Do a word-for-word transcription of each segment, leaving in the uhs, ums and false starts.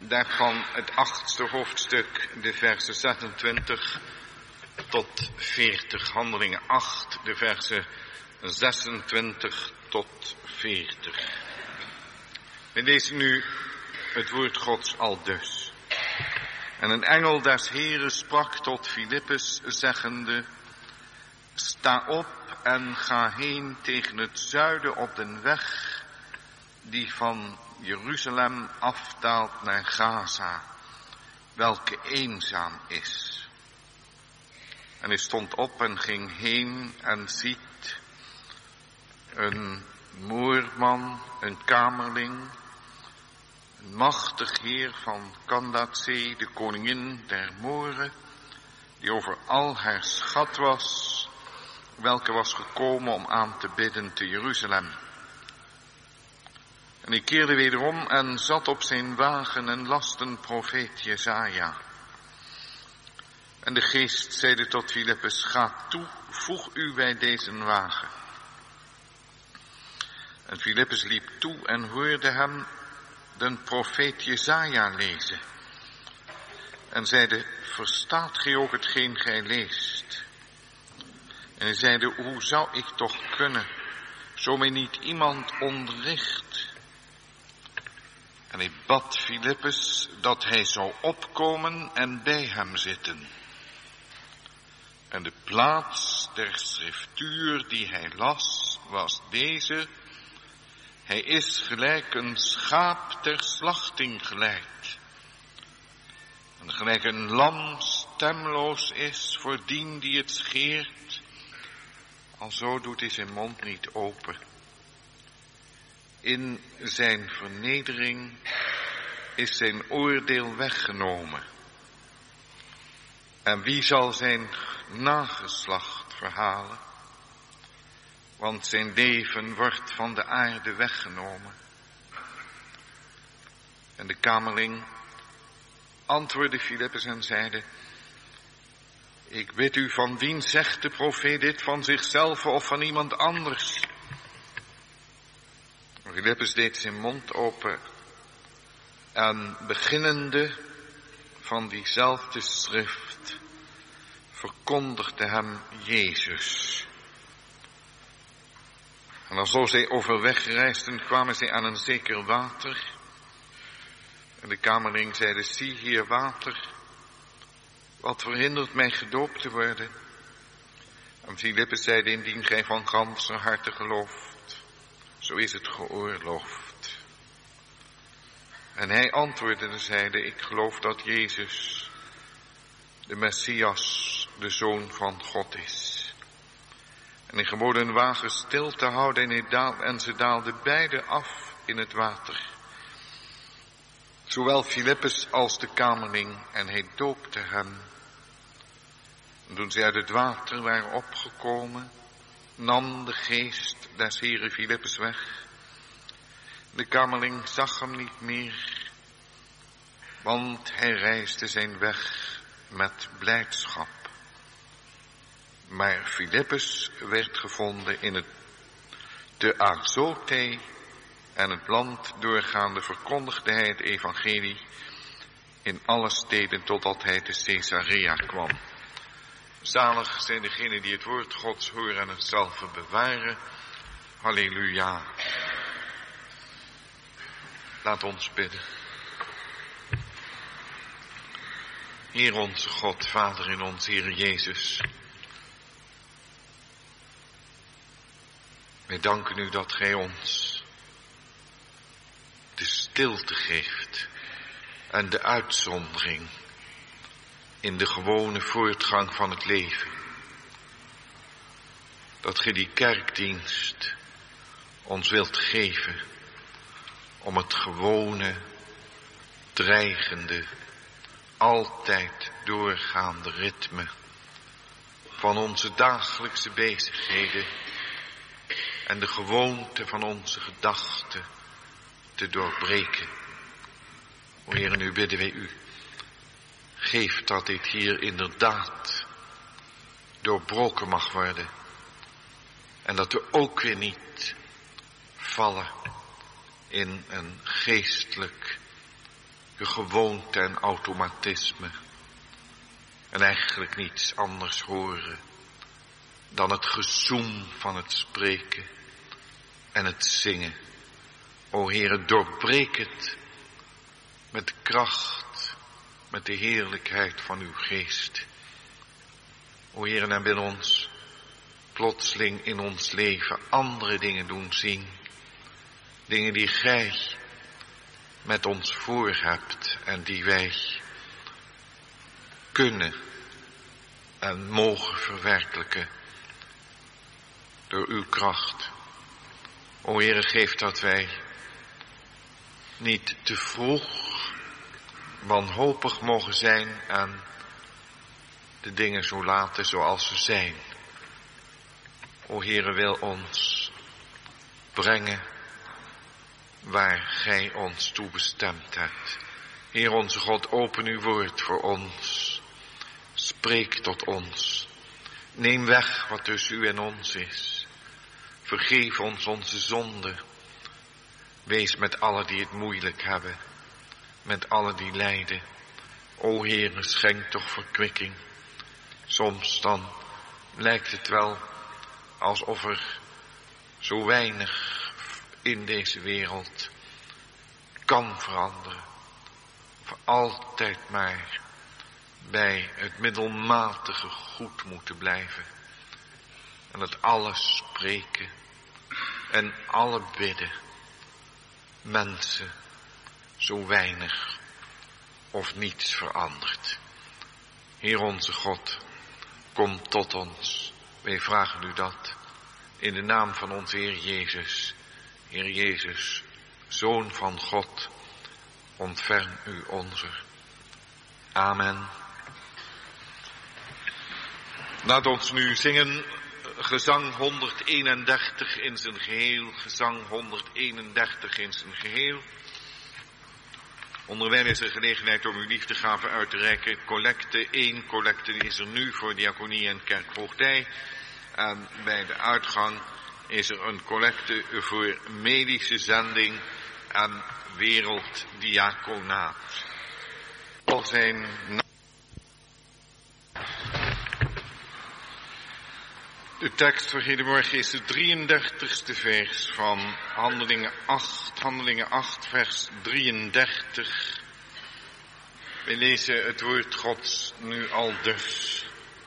daarvan het achtste hoofdstuk, de versen zesentwintig tot veertig. Handelingen acht, de versen zesentwintig tot veertig. We lezen nu het woord Gods aldus. En een engel des Heren sprak tot Filippus, zeggende: sta op en ga heen tegen het zuiden op den weg die van Jeruzalem afdaalt naar Gaza, welke eenzaam is. En hij stond op en ging heen en ziet een moorman, een kamerling, een machtig heer van Candace, de koningin der Moren, die over al haar schat was, welke was gekomen om aan te bidden te Jeruzalem. En hij keerde wederom en zat op zijn wagen en las den profeet Jesaja. En de geest zeide tot Filippus: ga toe, voeg u bij deze wagen. En Filippus liep toe en hoorde hem den profeet Jesaja lezen. En zeide: verstaat gij ook hetgeen gij leest? En hij zeide: hoe zou ik toch kunnen, zo mij niet iemand onderricht? En hij bad Filippus dat hij zou opkomen en bij hem zitten. En de plaats der schriftuur die hij las was deze: hij is gelijk een schaap ter slachting geleid. En gelijk een lam stemloos is voor dien die het scheert, alzo doet hij zijn mond niet open. In zijn vernedering is zijn oordeel weggenomen. En wie zal zijn nageslacht verhalen? Want zijn leven wordt van de aarde weggenomen. En de kamerling antwoordde Filippus en zeide: ik bid u, van wien zegt de profeet dit, van zichzelf of van iemand anders? Filippus deed zijn mond open en beginnende van diezelfde schrift verkondigde hem Jezus. En alzo zij overweg reisden, kwamen zij aan een zeker water. En de kamerling zeide: zie hier water, wat verhindert mij gedoopt te worden? En Filippus zeide: indien gij van ganser harte gelooft, zo is het geoorloofd. En hij antwoordde en zeide: ik geloof dat Jezus de Messias, de Zoon van God is. En hij gebood een wagen stil te houden en, hij daal, en ze daalden beide af in het water. Zowel Filippus als de kamerling, en hij doopte hem. En toen zij uit het water waren opgekomen, nam de geest des Heren Filippus weg. De kamerling zag hem niet meer, want hij reisde zijn weg met blijdschap. Maar Filippus werd gevonden in het te Azote, en het land doorgaande verkondigde hij het evangelie in alle steden totdat hij te Caesarea kwam. Zalig zijn degenen die het woord Gods horen en het zelf bewaren. Halleluja. Laat ons bidden. Heer onze God, Vader in ons, Heer Jezus. Wij danken u dat gij ons de stilte geeft en de uitzondering in de gewone voortgang van het leven. Dat gij die kerkdienst ons wilt geven om het gewone, dreigende, altijd doorgaande ritme van onze dagelijkse bezigheden en de gewoonte van onze gedachten te doorbreken. O Heer, nu bidden wij u, geef dat dit hier inderdaad doorbroken mag worden. En dat we ook weer niet vallen in een geestelijk gewoonte en automatisme. En eigenlijk niets anders horen dan het gezoem van het spreken en het zingen. O Heere, doorbreek het met de kracht, met de heerlijkheid van uw geest. O Heere, en wil ons plotseling in ons leven andere dingen doen zien. Dingen die gij met ons voor hebt en die wij kunnen en mogen verwerkelijken door uw kracht. O Heere, geef dat wij niet te vroeg wanhopig mogen zijn en de dingen zo laten zoals ze zijn. O Heere, wil ons brengen waar gij ons toe bestemd hebt. Heer onze God, open uw woord voor ons. Spreek tot ons. Neem weg wat tussen u en ons is. Vergeef ons onze zonden. Wees met allen die het moeilijk hebben. Met allen die lijden. O Heere, schenk toch verkwikking. Soms dan lijkt het wel alsof er zo weinig in deze wereld kan veranderen. Voor altijd maar bij het middelmatige goed moeten blijven. En dat alles spreken en alle bidden. Mensen zo weinig of niets verandert. Heer onze God, kom tot ons. Wij vragen u dat in de naam van onze Heer Jezus. Heer Jezus, Zoon van God, ontferm u onze. Amen. Laat ons nu zingen gezang honderdeenendertig in zijn geheel. Gezang honderdeenendertig in zijn geheel. Onderwijl is er gelegenheid om uw liefdegave uit te reiken. Collecte, één collecte die is er nu voor diaconie en kerkvoogdij. En bij de uitgang is er een collecte voor medische zending en werelddiaconaat. Al zijn de tekst voor hedenmorgen is het drieëndertigste vers van Handelingen acht, Handelingen acht vers drieëndertig. We lezen het woord Gods nu al dus.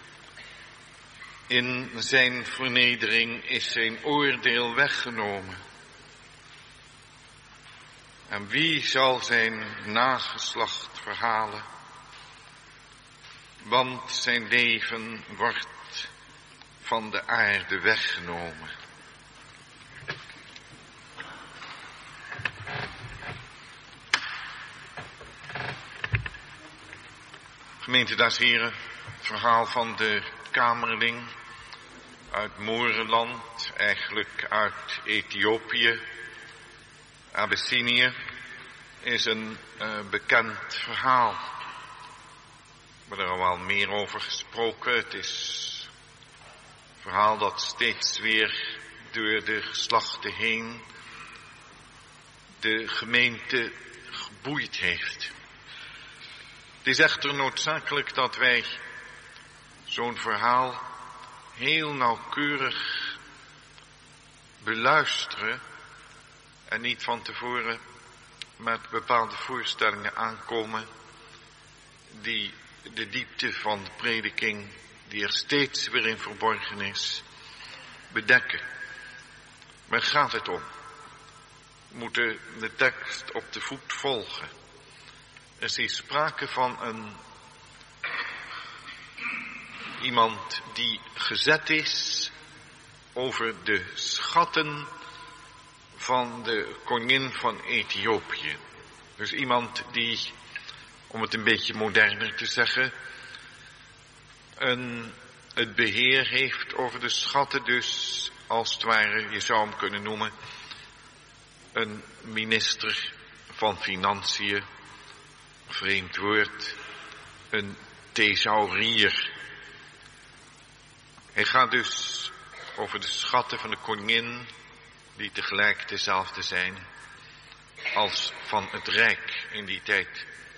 In zijn vernedering is zijn oordeel weggenomen. En wie zal zijn nageslacht verhalen? Want zijn leven wordt van de aarde weggenomen. Gemeente des Heren, het verhaal van de kamerling uit Moerenland, eigenlijk uit Ethiopië, Abyssinië, is een uh, bekend verhaal. We hebben er al wel meer over gesproken. Het is een verhaal dat steeds weer door de geslachten heen de gemeente geboeid heeft. Het is echter noodzakelijk dat wij zo'n verhaal heel nauwkeurig beluisteren en niet van tevoren met bepaalde voorstellingen aankomen die de diepte van de prediking, die er steeds weer in verborgen is, bedekken. Waar gaat het om? We moeten de tekst op de voet volgen. Er is sprake van een iemand die gezet is over de schatten van de koningin van Ethiopië. Dus iemand die, om het een beetje moderner te zeggen, een, het beheer heeft over de schatten, dus als het ware, je zou hem kunnen noemen, een minister van Financiën, vreemd woord, een thesaurier. Hij gaat dus over de schatten van de koningin, die tegelijk dezelfde zijn als van het rijk. In die tijd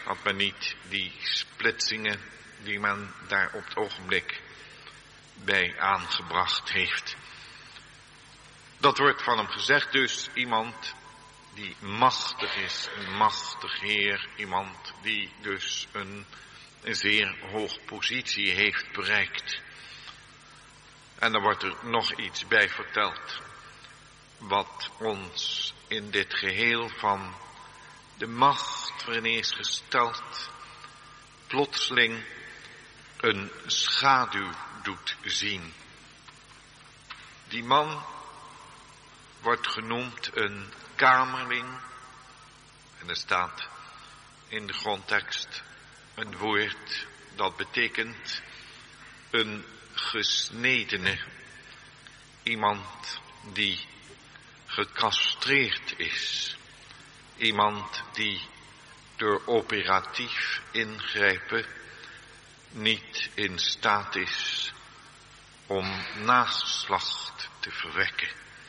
had men niet die splitsingen die men daar op het ogenblik bij aangebracht heeft. Dat wordt van hem gezegd dus, iemand die machtig is, een machtig heer, iemand die dus een, een zeer hoge positie heeft bereikt. En dan wordt er nog iets bij verteld, wat ons in dit geheel van de macht waarin hij is gesteld, plotseling een schaduw doet zien. Die man wordt genoemd een kamerling. En er staat in de grondtekst een woord dat betekent een gesnedene. Iemand die gecastreerd is. Iemand die door operatief ingrijpen niet in staat is om nageslacht te verwekken.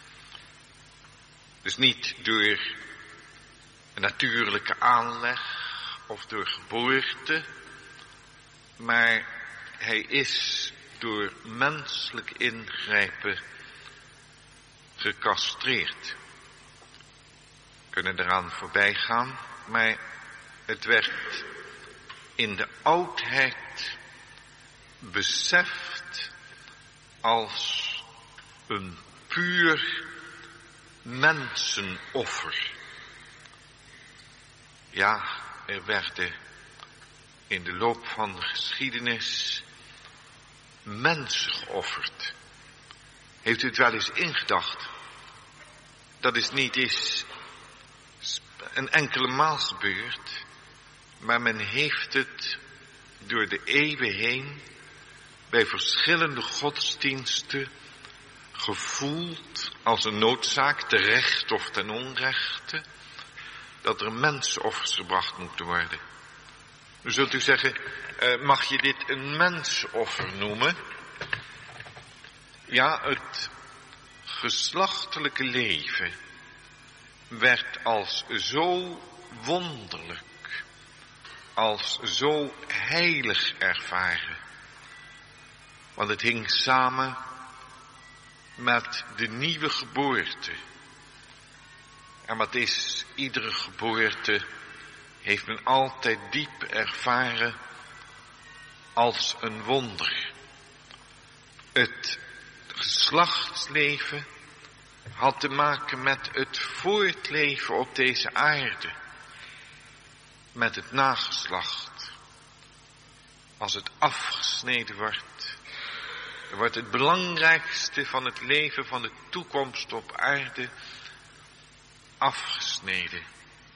Dus niet door een natuurlijke aanleg of door geboorte, maar hij is door menselijk ingrijpen gecastreerd. We kunnen eraan voorbij gaan, maar het werd in de oudheid beseft als een puur mensenoffer. Ja, er werden in de loop van de geschiedenis mensen geofferd. Heeft u het wel eens ingedacht? Dat is niet eens een enkele maal gebeurd, maar men heeft het door de eeuwen heen bij verschillende godsdiensten gevoeld als een noodzaak, terecht of ten onrechte, dat er mensenoffers gebracht moeten worden. Nu zult u zeggen, uh, mag je dit een mensoffer noemen? Ja, het geslachtelijke leven werd als zo wonderlijk, als zo heilig ervaren. Want het hing samen met de nieuwe geboorte. En wat is iedere geboorte, heeft men altijd diep ervaren als een wonder. Het geslachtsleven had te maken met het voortleven op deze aarde. Met het nageslacht. Als het afgesneden wordt, dan wordt het belangrijkste van het leven van de toekomst op aarde afgesneden.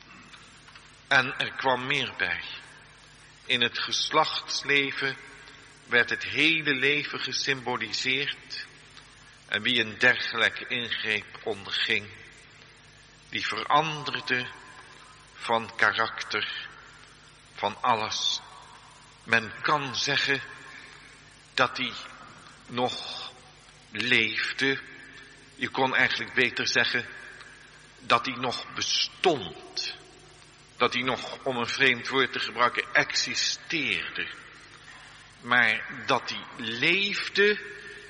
En er kwam meer bij. In het geslachtsleven werd het hele leven gesymboliseerd. En wie een dergelijke ingreep onderging, die veranderde van karakter, van alles. Men kan zeggen dat hij nog leefde. Je kon eigenlijk beter zeggen dat hij nog bestond. Dat hij nog, om een vreemd woord te gebruiken, existeerde. Maar dat hij leefde,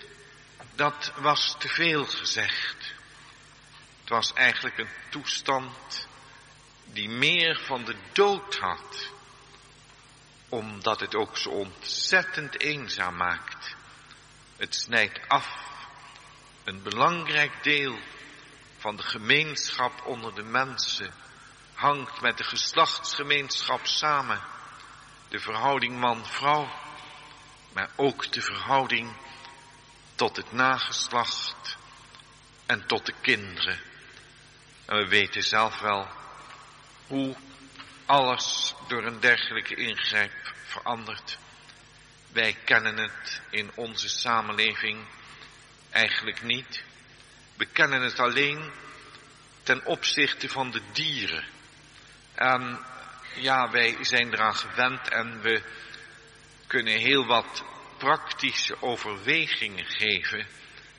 dat was te veel gezegd. Het was eigenlijk een toestand die meer van de dood had. Omdat het ook zo ontzettend eenzaam maakt. Het snijdt af. Een belangrijk deel van de gemeenschap onder de mensen hangt met de geslachtsgemeenschap samen. De verhouding man-vrouw, maar ook de verhouding tot het nageslacht en tot de kinderen. En we weten zelf wel hoe alles door een dergelijke ingreep verandert. Wij kennen het in onze samenleving eigenlijk niet. We kennen het alleen ten opzichte van de dieren. En ja, wij zijn eraan gewend en we kunnen heel wat praktische overwegingen geven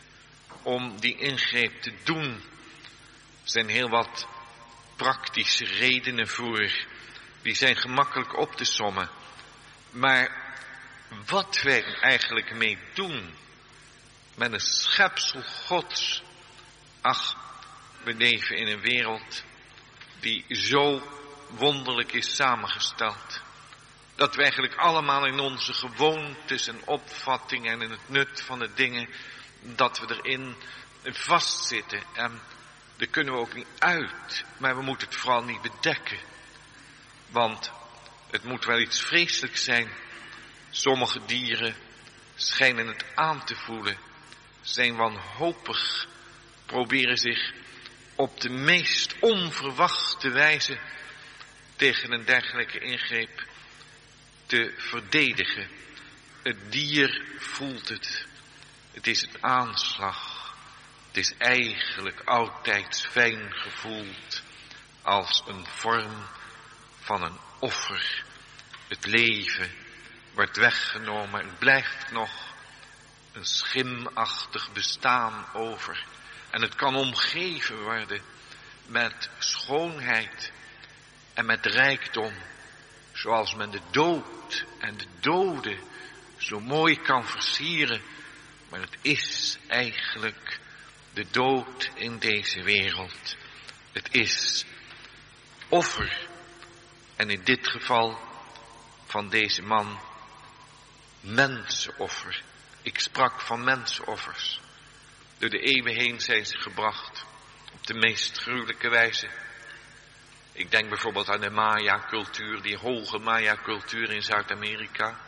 om die ingreep te doen. Er zijn heel wat praktische redenen voor. die zijn gemakkelijk op te sommen. Maar wat wij eigenlijk mee doen met een schepsel Gods. Ach, we leven in een wereld die zo wonderlijk is samengesteld. Dat we eigenlijk allemaal in onze gewoontes en opvattingen en in het nut van de dingen, dat we erin vastzitten. En daar kunnen we ook niet uit, maar we moeten het vooral niet bedekken. Want het moet wel iets vreselijks zijn. Sommige dieren schijnen het aan te voelen, zijn wanhopig, proberen zich op de meest onverwachte wijze tegen een dergelijke ingreep te verdedigen. Het dier voelt het. Het is een aanslag. Het is eigenlijk oudtijds fijn gevoeld als een vorm van een offer. Het leven wordt weggenomen en blijft nog een schimachtig bestaan over. En het kan omgeven worden met schoonheid en met rijkdom. Zoals men de dood en de doden zo mooi kan versieren. Maar het is eigenlijk de dood in deze wereld. Het is offer. En in dit geval van deze man mensenoffer. Ik sprak van mensenoffers. Door de eeuwen heen zijn ze gebracht. Op de meest gruwelijke wijze. Ik denk bijvoorbeeld aan de Maya-cultuur, die hoge Maya-cultuur in Zuid-Amerika.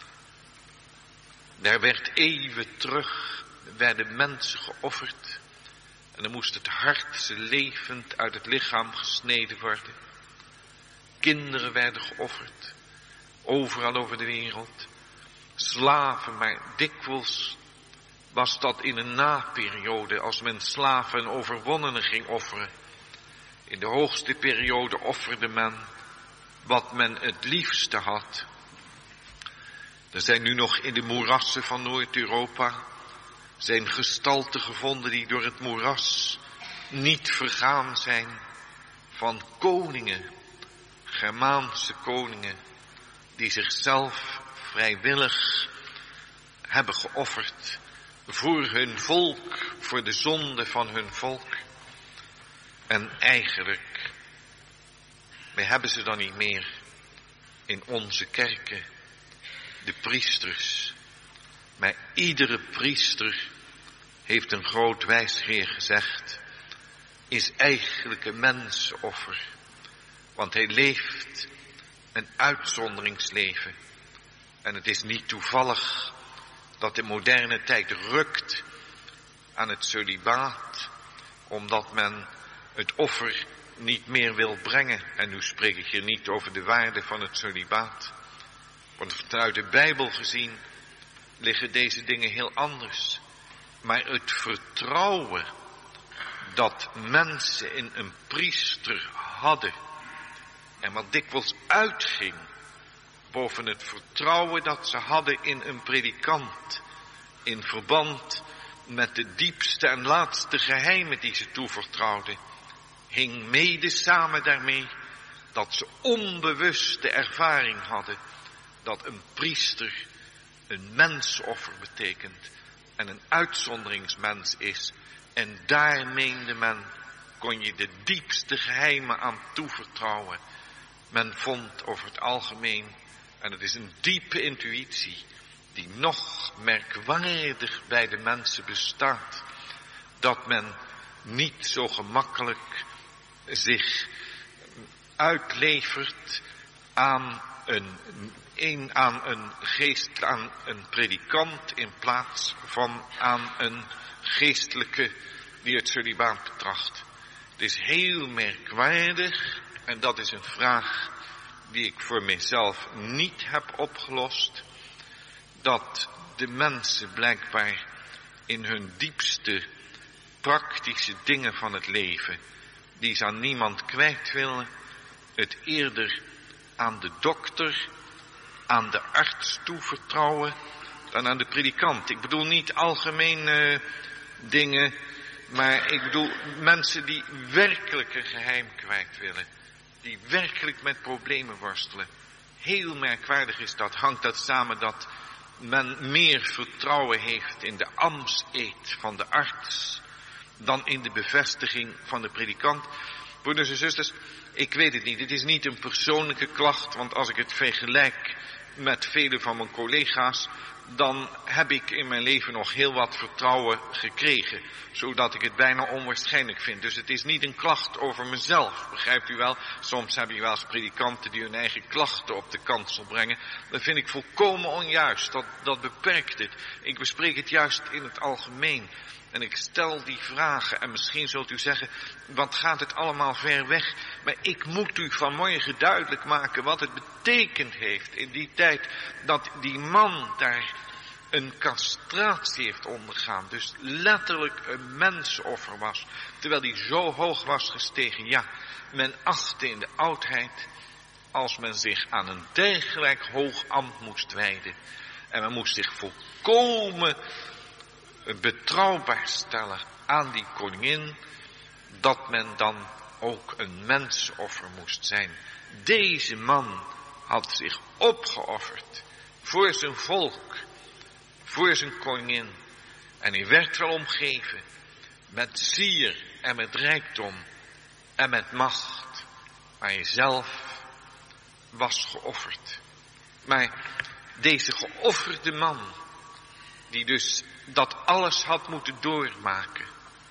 Daar werd eeuwen terug, werden mensen geofferd. En dan moest het hart ze levend uit het lichaam gesneden worden. Kinderen werden geofferd, overal over de wereld. Slaven, maar dikwijls was dat in een naperiode, als men slaven en overwonnenen ging offeren. In de hoogste periode offerde men wat men het liefste had. Er zijn nu nog in de moerassen van Noord-Europa zijn gestalten gevonden die door het moeras niet vergaan zijn, van koningen, Germaanse koningen, die zichzelf vrijwillig hebben geofferd voor hun volk, voor de zonde van hun volk. En eigenlijk, wij hebben ze dan niet meer in onze kerken, de priesters. Maar iedere priester, heeft een groot wijsgeer gezegd, is eigenlijk een mensenoffer. Want hij leeft een uitzonderingsleven. En het is niet toevallig dat de moderne tijd rukt aan het celibaat, omdat men het offer niet meer wil brengen. En nu spreek ik hier niet over de waarde van het celibaat. Want vanuit de Bijbel gezien liggen deze dingen heel anders. Maar het vertrouwen dat mensen in een priester hadden, en wat dikwijls uitging boven het vertrouwen dat ze hadden in een predikant, in verband met de diepste en laatste geheimen die ze toevertrouwden, hing mede samen daarmee dat ze onbewust de ervaring hadden dat een priester een mensoffer betekent en een uitzonderingsmens is. En daar meende men, kon je de diepste geheimen aan toevertrouwen. Men vond over het algemeen, en het is een diepe intuïtie die nog merkwaardig bij de mensen bestaat, dat men niet zo gemakkelijk zich uitlevert aan een, een, aan een geest, aan een predikant in plaats van aan een geestelijke die het celibaat betracht. Het is heel merkwaardig en dat is een vraag die ik voor mezelf niet heb opgelost, dat de mensen blijkbaar in hun diepste praktische dingen van het leven, die ze aan niemand kwijt willen, het eerder aan de dokter, aan de arts toevertrouwen dan aan de predikant. Ik bedoel niet algemene dingen, maar ik bedoel mensen die werkelijk een geheim kwijt willen, die werkelijk met problemen worstelen. Heel merkwaardig is dat, hangt dat samen dat men meer vertrouwen heeft in de ambtseed van de arts dan in de bevestiging van de predikant. Broeders en zusters, ik weet het niet. Het is niet een persoonlijke klacht, want als ik het vergelijk met vele van mijn collega's, dan heb ik in mijn leven nog heel wat vertrouwen gekregen, zodat ik het bijna onwaarschijnlijk vind. Dus het is niet een klacht over mezelf, begrijpt u wel? Soms heb je wel eens predikanten die hun eigen klachten op de kansel brengen. Dat vind ik volkomen onjuist, dat, dat beperkt het. Ik bespreek het juist in het algemeen. En ik stel die vragen en misschien zult u zeggen, wat gaat het allemaal ver weg? Maar ik moet u vanmorgen duidelijk maken wat het betekend heeft in die tijd dat die man daar een castratie heeft ondergaan. Dus letterlijk een mensoffer was, terwijl die zo hoog was gestegen. Ja, men achtte in de oudheid, als men zich aan een dergelijk hoog ambt moest wijden, en men moest zich volkomen betrouwbaar stellen aan die koningin, dat men dan ook een mensoffer moest zijn. Deze man had zich opgeofferd voor zijn volk, voor zijn koningin. En hij werd wel omgeven met sier en met rijkdom en met macht. Maar hij zelf was geofferd. Maar deze geofferde man, die dus dat alles had moeten doormaken.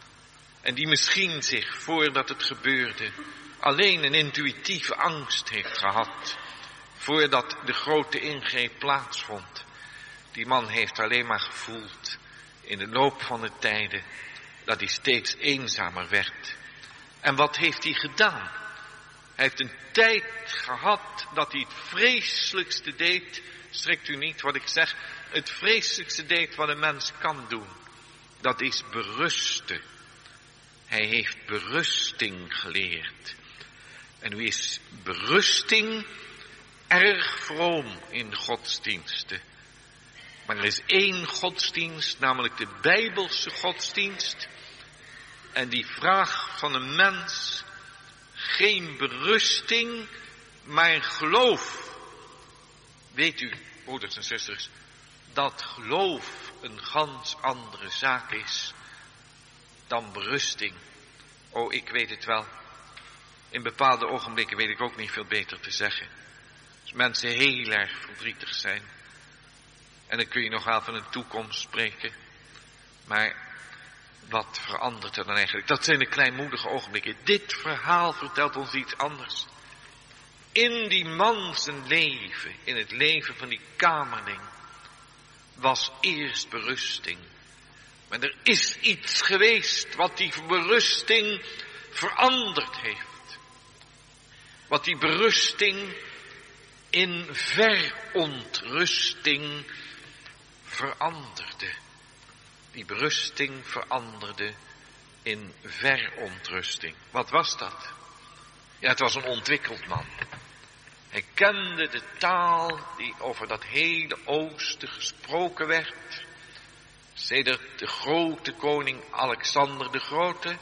En die misschien zich, voordat het gebeurde, alleen een intuïtieve angst heeft gehad. Voordat de grote ingreep plaatsvond. Die man heeft alleen maar gevoeld, in de loop van de tijden, dat hij steeds eenzamer werd. En wat heeft hij gedaan? Hij heeft een tijd gehad dat hij het vreselijkste deed. Schrikt u niet wat ik zeg. Het vreselijkste deed wat een mens kan doen. Dat is berusten. Hij heeft berusting geleerd. En nu is berusting erg vroom in de godsdiensten. Maar er is één godsdienst, namelijk de Bijbelse godsdienst. En die vraagt van een mens geen berusting, maar geloof. Weet u, broeders en zusters, dat geloof een gans andere zaak is dan berusting. Oh, ik weet het wel. In bepaalde ogenblikken weet ik ook niet veel beter te zeggen. Als mensen heel erg verdrietig zijn. En dan kun je nog wel van een toekomst spreken. Maar wat verandert er dan eigenlijk? Dat zijn de kleinmoedige ogenblikken. Dit verhaal vertelt ons iets anders. In die man zijn leven, in het leven van die kamerling, was eerst berusting. Maar er is iets geweest wat die berusting veranderd heeft. Wat die berusting in verontrusting veranderde. Die berusting veranderde in verontrusting. Wat was dat? Ja, het was een ontwikkeld man. Hij kende de taal die over dat hele oosten gesproken werd. Sedert de grote koning Alexander de Grote.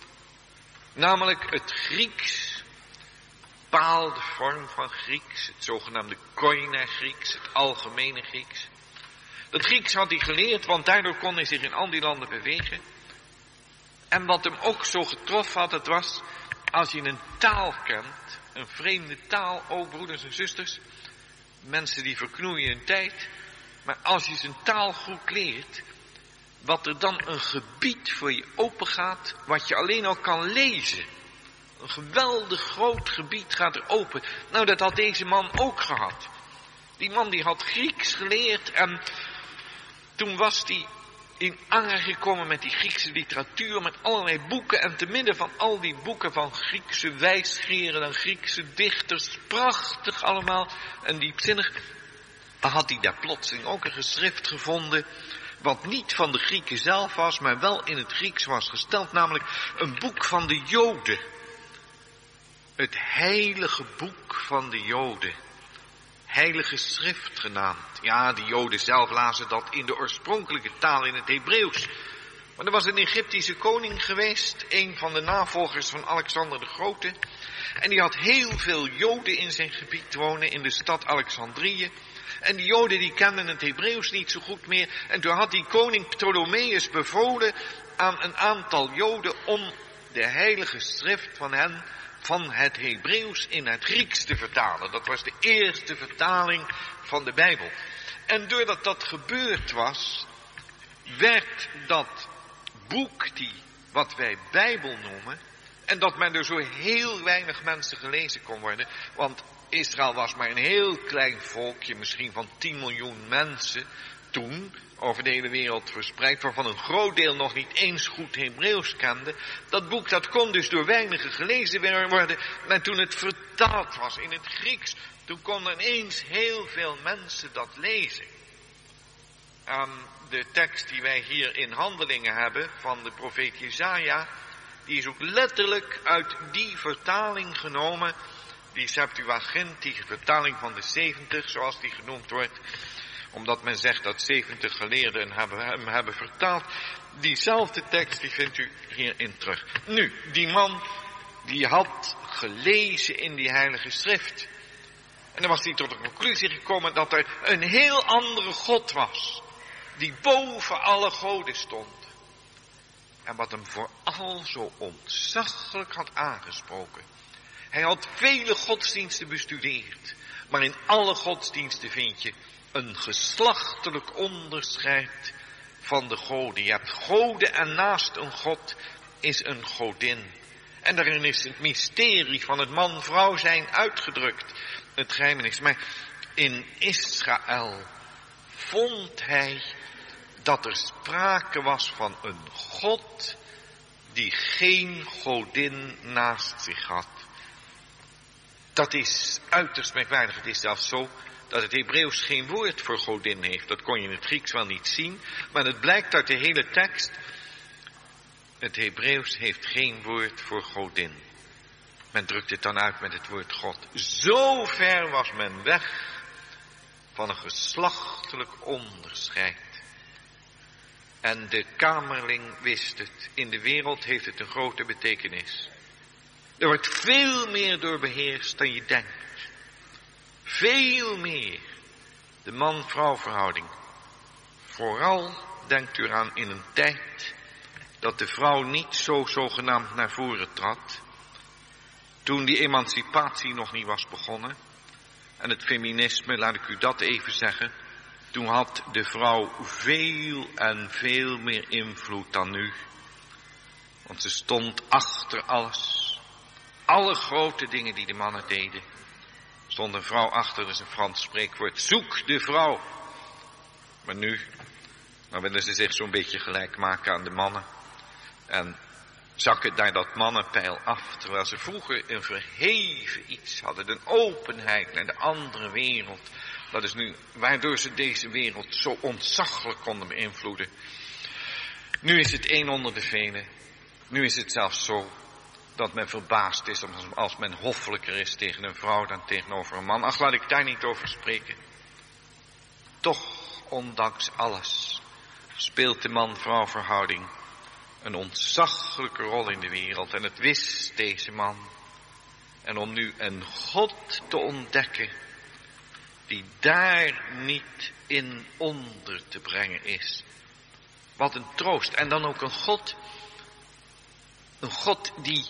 Namelijk het Grieks. Bepaalde vorm van Grieks. Het zogenaamde Koine Grieks. Het algemene Grieks. Dat Grieks had hij geleerd, want daardoor kon hij zich in al die landen bewegen. En wat hem ook zo getroffen had, het was, als je een taal kent, een vreemde taal, oh broeders en zusters, mensen die verknoeien hun tijd, maar als je zijn taal goed leert, wat er dan een gebied voor je open gaat, wat je alleen al kan lezen. Een geweldig groot gebied gaat er open. Nou, dat had deze man ook gehad. Die man die had Grieks geleerd en toen was hij in aanraking gekomen met die Griekse literatuur, met allerlei boeken. En te midden van al die boeken van Griekse wijsgeren en Griekse dichters, prachtig allemaal en diepzinnig, had hij daar plotseling ook een geschrift gevonden, wat niet van de Grieken zelf was, maar wel in het Grieks was gesteld, namelijk een boek van de Joden. Het heilige boek van de Joden. Heilige schrift genaamd. Ja, de Joden zelf lazen dat in de oorspronkelijke taal in het Hebreeuws. Maar er was een Egyptische koning geweest, een van de navolgers van Alexander de Grote. En die had heel veel Joden in zijn gebied wonen, in de stad Alexandrië. En die Joden die kenden het Hebreeuws niet zo goed meer. En toen had die koning Ptolemeus bevolen aan een aantal Joden om de heilige schrift van hen, van het Hebreeuws in het Grieks te vertalen. Dat was de eerste vertaling van de Bijbel. En doordat dat gebeurd was, werd dat boek, die wat wij Bijbel noemen, en dat men door zo heel weinig mensen gelezen kon worden, want Israël was maar een heel klein volkje, misschien van tien miljoen mensen toen, over de hele wereld verspreid, waarvan een groot deel nog niet eens goed Hebreeuws kende. Dat boek dat kon dus door weinigen gelezen worden, maar toen het vertaald was in het Grieks, toen konden ineens heel veel mensen dat lezen. Um, de tekst die wij hier in Handelingen hebben van de profeet Jesaja, die is ook letterlijk uit die vertaling genomen, die Septuagint, die vertaling van de zeventig, zoals die genoemd wordt, omdat men zegt dat zeventig geleerden hebben, hem hebben vertaald. Diezelfde tekst, die vindt u hierin terug. Nu, die man, die had gelezen in die heilige schrift. En dan was hij tot de conclusie gekomen dat er een heel andere God was, die boven alle goden stond. En wat hem vooral zo ontzaglijk had aangesproken. Hij had vele godsdiensten bestudeerd, maar in alle godsdiensten vind je een geslachtelijk onderscheid van de goden. Je hebt goden en naast een god is een godin. En daarin is het mysterie van het man-vrouw zijn uitgedrukt. Het geheimenis. Maar in Israël vond hij dat er sprake was van een God die geen godin naast zich had. Dat is uiterst merkwaardig. Het is zelfs zo dat het Hebreeuws geen woord voor godin heeft. Dat kon je in het Grieks wel niet zien, maar het blijkt uit de hele tekst. Het Hebreeuws heeft geen woord voor godin. Men drukt het dan uit met het woord God. Zo ver was men weg van een geslachtelijk onderscheid. En de kamerling wist het. In de wereld heeft het een grote betekenis. Er wordt veel meer door beheerst dan je denkt. Veel meer. De man-vrouw verhouding. Vooral denkt u eraan in een tijd dat de vrouw niet zo zogenaamd naar voren trad. Toen die emancipatie nog niet was begonnen. En het feminisme, laat ik u dat even zeggen. Toen had de vrouw veel en veel meer invloed dan nu. Want ze stond achter alles. Alle grote dingen die de mannen deden, stond een vrouw achter. Dat is een Frans spreekwoord. Zoek de vrouw. Maar nu, dan willen ze zich zo'n beetje gelijk maken aan de mannen. En zakken naar dat mannenpeil af. Terwijl ze vroeger een verheven iets hadden. Een openheid naar de andere wereld. Dat is nu waardoor ze deze wereld zo ontzaglijk konden beïnvloeden. Nu is het een onder de vele. Nu is het zelfs zo dat men verbaasd is als men hoffelijker is tegen een vrouw dan tegenover een man. Ach, laat ik daar niet over spreken. Toch, ondanks alles, speelt de man-vrouw verhouding een ontzaglijke rol in de wereld. En het wist deze man. En om nu een God te ontdekken die daar niet in onder te brengen is. Wat een troost. En dan ook een God, een God die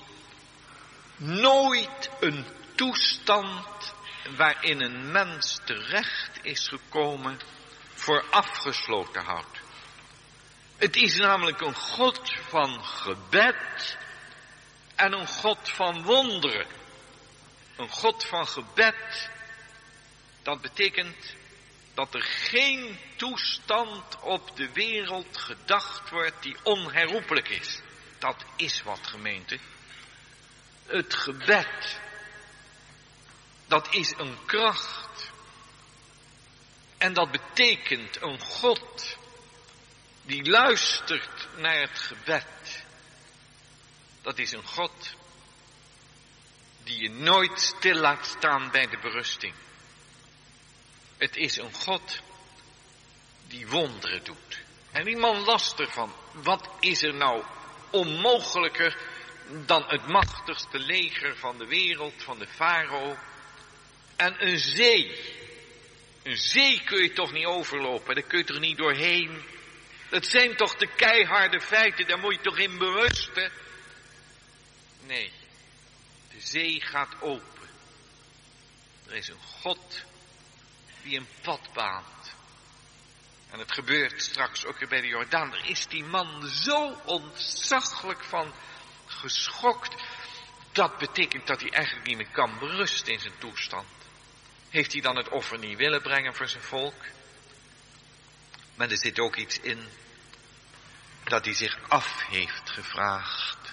nooit een toestand waarin een mens terecht is gekomen voor afgesloten houdt. Het is namelijk een God van gebed en een God van wonderen. Een God van gebed, dat betekent dat er geen toestand op de wereld gedacht wordt die onherroepelijk is. Dat is wat, gemeente. Het gebed, dat is een kracht. En dat betekent een God die luistert naar het gebed. Dat is een God die je nooit stil laat staan bij de berusting. Het is een God die wonderen doet. En die man last ervan. Wat is er nou onmogelijker dan het machtigste leger van de wereld, van de farao. En een zee. Een zee kun je toch niet overlopen, daar kun je er niet doorheen. Dat zijn toch de keiharde feiten, daar moet je toch in berusten. Nee, de zee gaat open. Er is een God die een pad baant. En het gebeurt straks ook weer bij de Jordaan. Er is die man zo ontzaglijk van geschokt. Dat betekent dat hij eigenlijk niet meer kan berusten in zijn toestand. Heeft hij dan het offer niet willen brengen voor zijn volk? Maar er zit ook iets in dat hij zich af heeft gevraagd.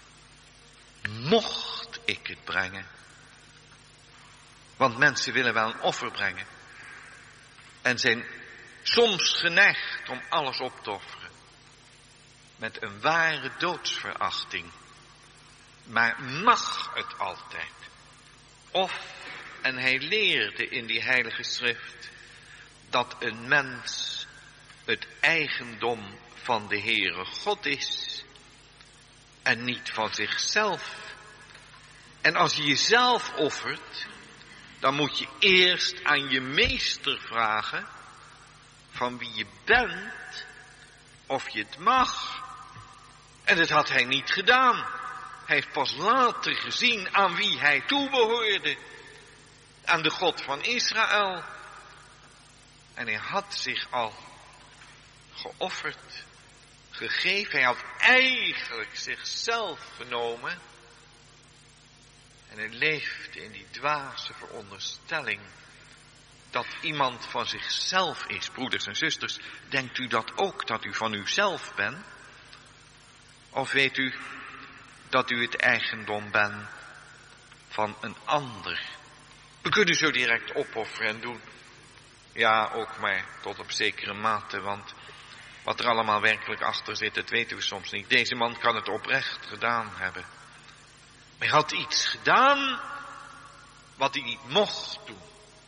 Mocht ik het brengen? Want mensen willen wel een offer brengen. En zijn soms geneigd om alles op te offeren. Met een ware doodsverachting. Maar mag het altijd? Of, en hij leerde in die heilige schrift, dat een mens het eigendom van de Heere God is. En niet van zichzelf. En als je jezelf offert, dan moet je eerst aan je meester vragen van wie je bent, of je het mag. En dat had hij niet gedaan. Hij heeft pas later gezien aan wie hij toebehoorde. Aan de God van Israël. En hij had zich al geofferd, gegeven. Hij had eigenlijk zichzelf genomen. En hij leefde in die dwaze veronderstelling dat iemand van zichzelf is. Broeders en zusters, denkt u dat ook, dat u van uzelf bent? Of weet u dat u het eigendom bent van een ander? We kunnen zo direct opofferen en doen. Ja, ook maar tot op zekere mate, want wat er allemaal werkelijk achter zit, dat weten we soms niet. Deze man kan het oprecht gedaan hebben. Maar hij had iets gedaan wat hij niet mocht doen.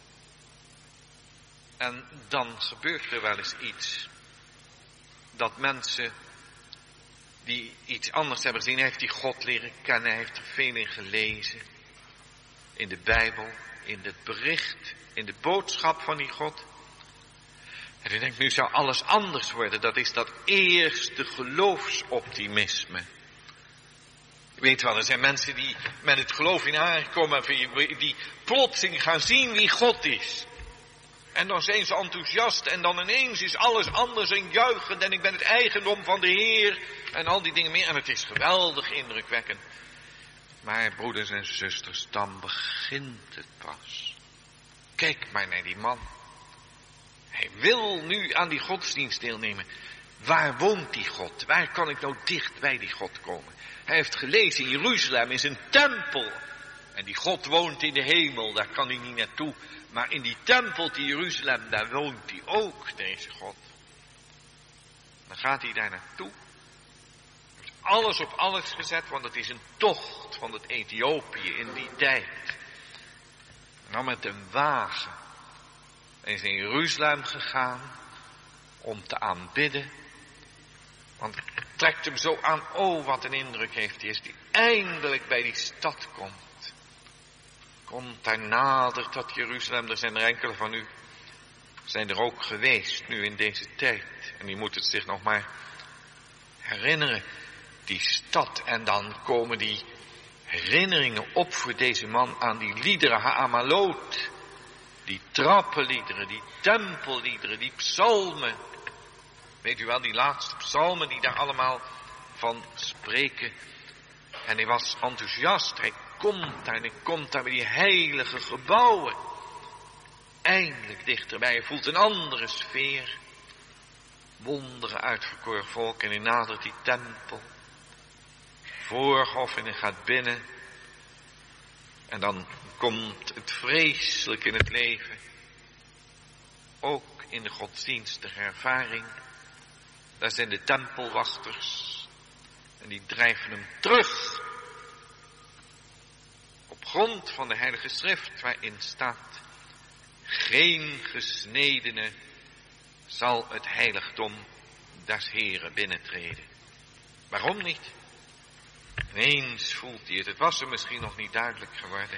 En dan gebeurt er wel eens iets. Dat mensen die iets anders hebben gezien, heeft die God leren kennen, hij heeft er veel in gelezen. In de Bijbel, in het bericht, in de boodschap van die God. En hij denkt, nu zou alles anders worden. Dat is dat eerste geloofsoptimisme. Je weet wel, er zijn mensen die met het geloof in aankomen, die plotseling gaan zien wie God is. En dan zijn ze enthousiast en dan ineens is alles anders en juichend en ik ben het eigendom van de Heer en al die dingen meer. En het is geweldig indrukwekkend. Maar broeders en zusters, dan begint het pas. Kijk maar naar die man. Hij wil nu aan die godsdienst deelnemen. Waar woont die God? Waar kan ik nou dicht bij die God komen? Hij heeft gelezen, in Jeruzalem is een tempel. En die God woont in de hemel, daar kan hij niet naartoe. Maar in die tempel in Jeruzalem, daar woont hij ook, deze God. Dan gaat hij daar naartoe. Hij heeft alles op alles gezet, want het is een tocht van het Ethiopië in die tijd. En dan met een wagen. Hij is in Jeruzalem gegaan om te aanbidden. Want het trekt hem zo aan, oh wat een indruk heeft hij, als hij eindelijk bij die stad komt. Komt daar nader tot Jeruzalem, er zijn er enkele van u, zijn er ook geweest nu in deze tijd. En die moeten het zich nog maar herinneren, die stad. En dan komen die herinneringen op voor deze man aan die liederen, Ha'amalot. Die trappenliederen, die tempelliederen, die psalmen. Weet u wel, die laatste psalmen die daar allemaal van spreken. En hij was enthousiast, hij komt daar en hij komt daar bij die heilige gebouwen. Eindelijk dichterbij, hij voelt een andere sfeer. Wonderen uitverkoren volk en hij nadert die tempel. Voorhof en hij gaat binnen. En dan komt het vreselijk in het leven. Ook in de godsdienstige ervaring. Daar zijn de tempelwachters. En die drijven hem terug. Op grond van de heilige schrift waarin staat. Geen gesnedene zal het heiligdom des Heren binnentreden. Waarom niet? Ineens voelt hij het. Het was er misschien nog niet duidelijk geworden.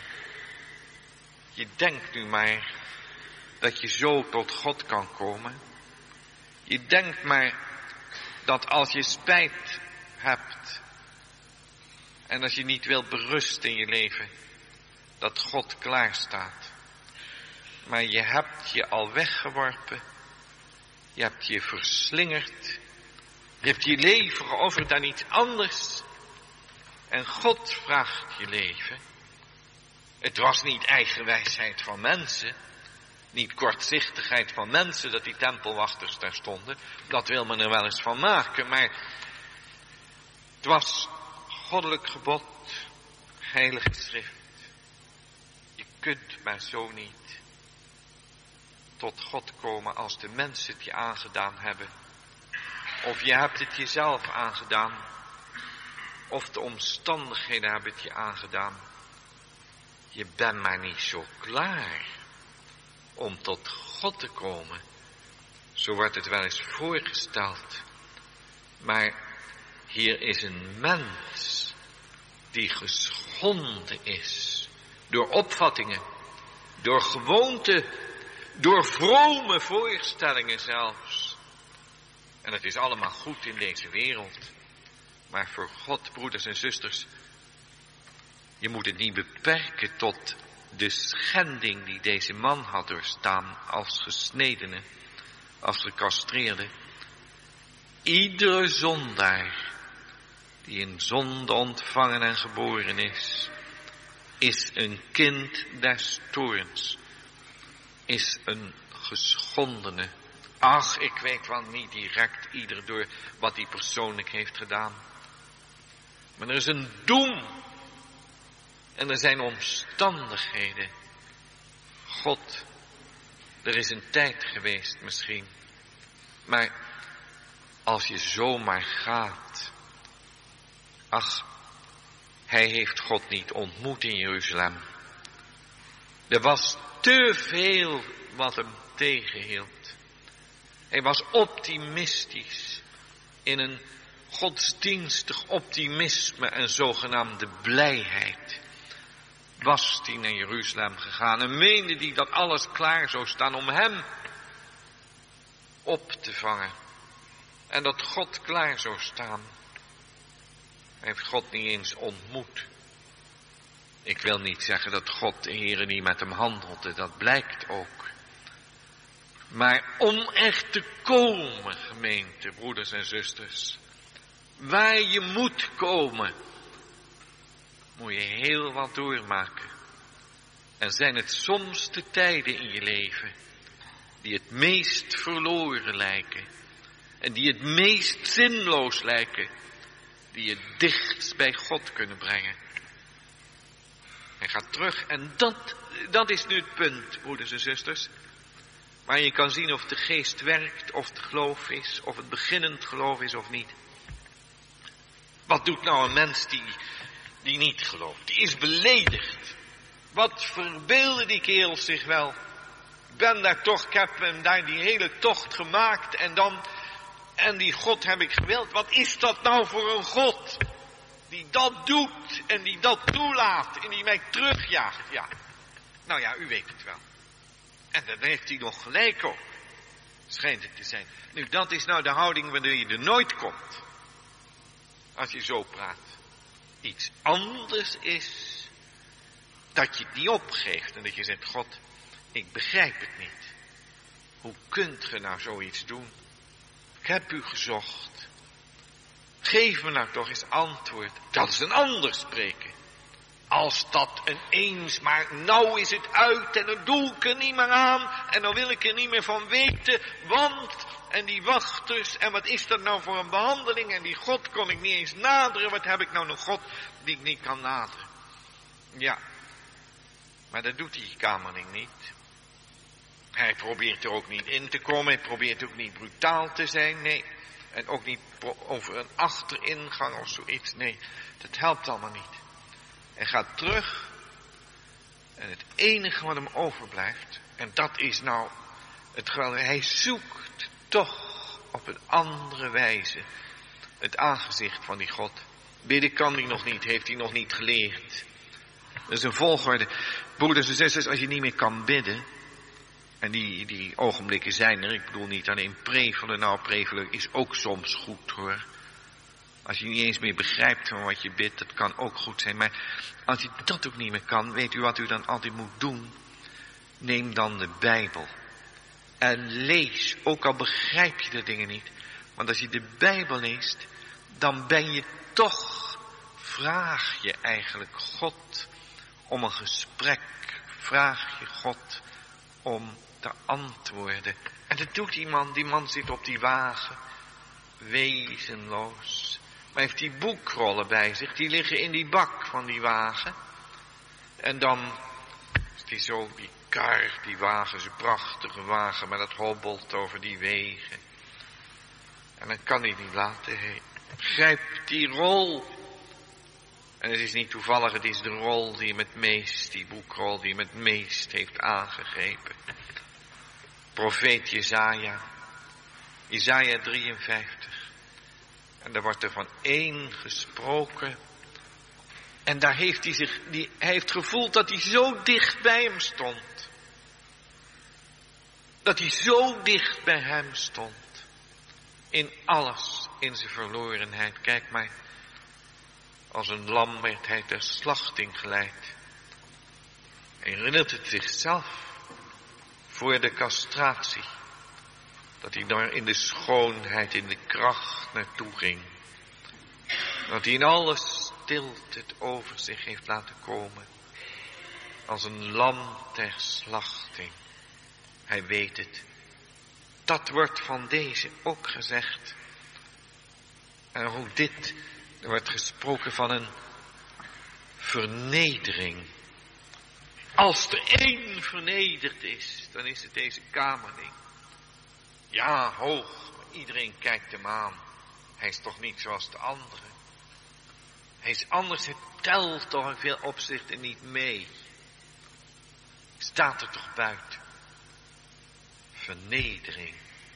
Je denkt nu maar dat je zo tot God kan komen. Je denkt maar dat als je spijt hebt en als je niet wilt berusten in je leven, dat God klaar staat. Maar je hebt je al weggeworpen. Je hebt je verslingerd. Je hebt je leven geofferd aan iets anders. En God vraagt je leven. Het was niet eigenwijsheid van mensen. Niet kortzichtigheid van mensen dat die tempelwachters daar stonden. Dat wil men er wel eens van maken. Maar het was goddelijk gebod. Heilige schrift. Je kunt maar zo niet tot God komen als de mensen het je aangedaan hebben. Of je hebt het jezelf aangedaan. Of de omstandigheden hebben het je aangedaan. Je bent maar niet zo klaar om tot God te komen. Zo wordt het wel eens voorgesteld. Maar hier is een mens die geschonden is. Door opvattingen, door gewoonten, door vrome voorstellingen zelfs. En het is allemaal goed in deze wereld. Maar voor God, broeders en zusters, je moet het niet beperken tot de schending die deze man had doorstaan als gesnedene, als gecastreerde. Iedere zondaar die in zonde ontvangen en geboren is, is een kind des toorns, is een geschondene. Ach, ik weet wel niet direct ieder door wat hij persoonlijk heeft gedaan. Maar er is een doem. En er zijn omstandigheden. God, er is een tijd geweest misschien. Maar als je zomaar gaat. Ach, hij heeft God niet ontmoet in Jeruzalem. Er was te veel wat hem tegenhield. Hij was optimistisch. In een godsdienstig optimisme en zogenaamde blijheid was hij naar Jeruzalem gegaan en meende hij dat alles klaar zou staan om hem op te vangen. En dat God klaar zou staan. Hij heeft God niet eens ontmoet. Ik wil niet zeggen dat God de Heere niet met hem handelde, dat blijkt ook. Maar om echt te komen, gemeente, broeders en zusters, waar je moet komen, moet je heel wat doormaken. En zijn het soms de tijden in je leven die het meest verloren lijken. En die het meest zinloos lijken. Die je dichtst bij God kunnen brengen. Hij gaat terug en dat, dat is nu het punt, broeders en zusters. Waar je kan zien of de geest werkt, of het geloof is, of het beginnend geloof is of niet. Wat doet nou een mens die, die niet gelooft? Die is beledigd. Wat verbeelden die kerels zich wel? Ik ben daar toch, ik heb hem daar die hele tocht gemaakt en dan, en die God heb ik gewild. Wat is dat nou voor een God? Die dat doet en die dat toelaat en die mij terugjaagt. Ja, nou ja, u weet het wel. En dan heeft hij nog gelijk ook. Schijnt het te zijn. Nu, dat is nou de houding waardoor je er nooit komt. Als je zo praat. Iets anders is dat je het niet opgeeft en dat je zegt, God, ik begrijp het niet. Hoe kunt ge nou zoiets doen? Ik heb u gezocht. Geef me nou toch eens antwoord. Dat is een ander spreken. Als dat een eens, maar nou is het uit en dan doe ik er niet meer aan en dan wil ik er niet meer van weten, want en die wachters en wat is dat nou voor een behandeling en die God kon ik niet eens naderen, wat heb ik nou nog God die ik niet kan naderen. Ja, maar dat doet die kamerling niet. Hij probeert er ook niet in te komen, hij probeert ook niet brutaal te zijn, nee. En ook niet over een achteringang of zoiets, nee, dat helpt allemaal niet. Hij gaat terug en het enige wat hem overblijft, en dat is nou het geweldige, hij zoekt toch op een andere wijze het aangezicht van die God. Bidden kan hij nog niet, heeft hij nog niet geleerd. Dat is een volgorde. Broeders en zusters, als je niet meer kan bidden, en die, die ogenblikken zijn er, ik bedoel niet alleen prevelen, nou prevelen is ook soms goed hoor. Als je niet eens meer begrijpt van wat je bidt, dat kan ook goed zijn. Maar als je dat ook niet meer kan, weet u wat u dan altijd moet doen? Neem dan de Bijbel. En lees, ook al begrijp je de dingen niet. Want als je de Bijbel leest, dan ben je toch, vraag je eigenlijk God om een gesprek. Vraag je God om te antwoorden. En dat doet die man, die man zit op die wagen, wezenloos. Maar heeft die boekrollen bij zich, die liggen in die bak van die wagen. En dan is die zo, die kar, die wagen is een prachtige wagen, maar dat hobbelt over die wegen. En dan kan hij niet laten, hij grijpt die rol. En het is niet toevallig, het is de rol die hem het meest, die boekrol die hem het meest heeft aangegrepen. Profeet Jesaja, Jesaja drieënvijftig. En daar wordt er van één gesproken. En daar heeft hij zich, die, hij heeft gevoeld dat hij zo dicht bij hem stond. Dat hij zo dicht bij hem stond. In alles, in zijn verlorenheid. Kijk maar, als een lam werd hij ter slachting geleid. Hij herinnert het zichzelf voor de castratie. Dat hij daar in de schoonheid, in de kracht naartoe ging. Dat hij in alle stilte het over zich heeft laten komen. Als een lam ter slachting. Hij weet het. Dat wordt van deze ook gezegd. En hoe dit, er wordt gesproken van een vernedering. Als er één vernederd is, dan is het deze kamerling. Ja, hoog, maar iedereen kijkt hem aan. Hij is toch niet zoals de anderen. Hij is anders, het telt toch in veel opzichten niet mee. Staat er toch buiten. Vernedering.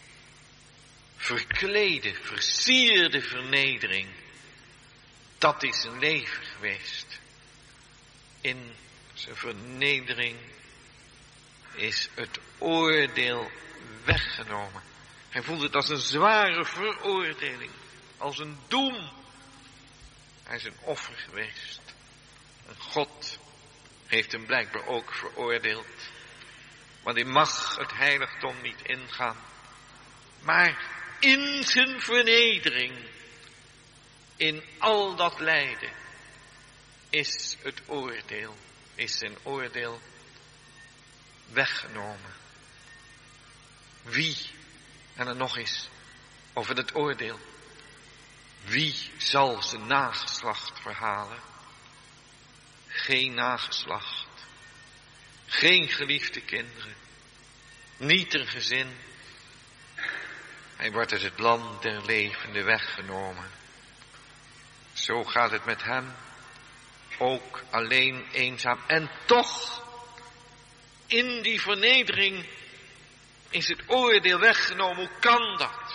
Verklede, versierde vernedering. Dat is een leven geweest. In zijn vernedering is het oordeel weggenomen. Hij voelde het als een zware veroordeling. Als een doem. Hij is een offer geweest. En God heeft hem blijkbaar ook veroordeeld. Want hij mag het heiligdom niet ingaan. Maar in zijn vernedering, in al dat lijden, is het oordeel, is zijn oordeel weggenomen. Wie, en dan nog eens over het oordeel, wie zal zijn nageslacht verhalen? Geen nageslacht, geen geliefde kinderen, niet een gezin. Hij wordt uit het land der levenden weggenomen. Zo gaat het met hem, ook alleen eenzaam. En toch, in die vernedering is het oordeel weggenomen. Hoe kan dat?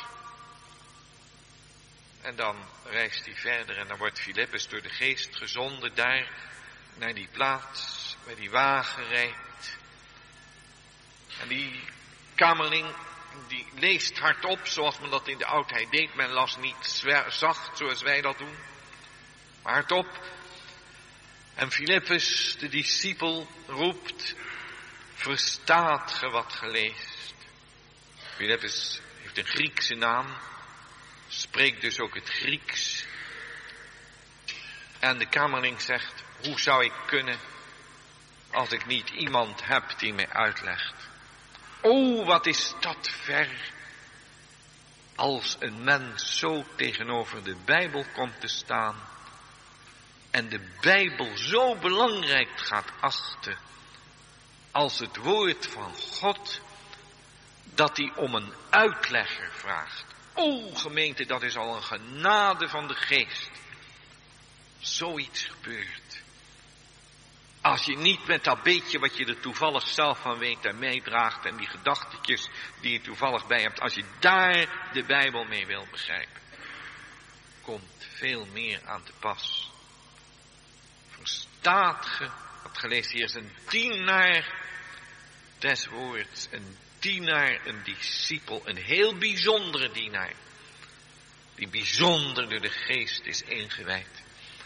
En dan reist hij verder en dan wordt Filippus door de geest gezonden daar naar die plaats waar die wagen rijdt. En die kamerling die leest hardop zoals men dat in de oudheid deed. Men las niet zacht zoals wij dat doen, maar hardop. En Filippus, de discipel, roept, verstaat ge wat ge leest? Filippus heeft een Griekse naam, spreekt dus ook het Grieks. En de kamerling zegt, hoe zou ik kunnen als ik niet iemand heb die mij uitlegt? O, wat is dat ver, als een mens zo tegenover de Bijbel komt te staan en de Bijbel zo belangrijk gaat achten als het woord van God, dat hij om een uitlegger vraagt. O, gemeente, dat is al een genade van de geest. Zoiets gebeurt. Als je niet met dat beetje wat je er toevallig zelf van weet en meedraagt en die gedachtetjes die je toevallig bij hebt, als je daar de Bijbel mee wil begrijpen, komt veel meer aan te pas. Verstaat ge, wat gelezen hier is een dienaar des woords, een dienaar, een discipel, een heel bijzondere dienaar, die bijzonder door de geest is ingewijd.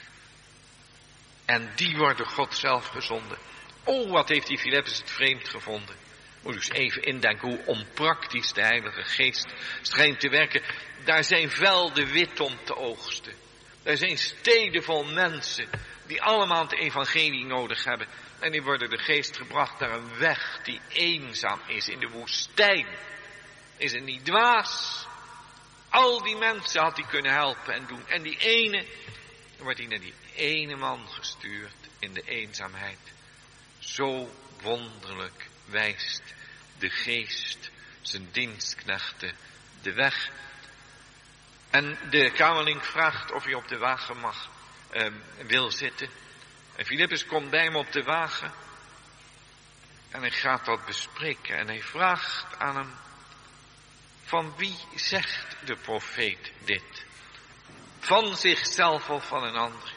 En die wordt door God zelf gezonden. Oh, wat heeft die Filippus het vreemd gevonden. Moet u eens even indenken hoe onpraktisch de Heilige Geest schijnt te werken. Daar zijn velden wit om te oogsten. Daar zijn steden vol mensen die allemaal het evangelie nodig hebben. En die worden de Geest gebracht naar een weg die eenzaam is in de woestijn. Is het niet dwaas? Al die mensen had hij kunnen helpen en doen. En die ene, dan wordt hij naar die ene man gestuurd in de eenzaamheid. Zo wonderlijk wijst de Geest zijn dienstknechten de weg. En de kamerling vraagt of hij op de wagen mag, uh, wil zitten. En Filippus komt bij hem op de wagen. En hij gaat dat bespreken. En hij vraagt aan hem: van wie zegt de profeet dit? Van zichzelf of van een ander?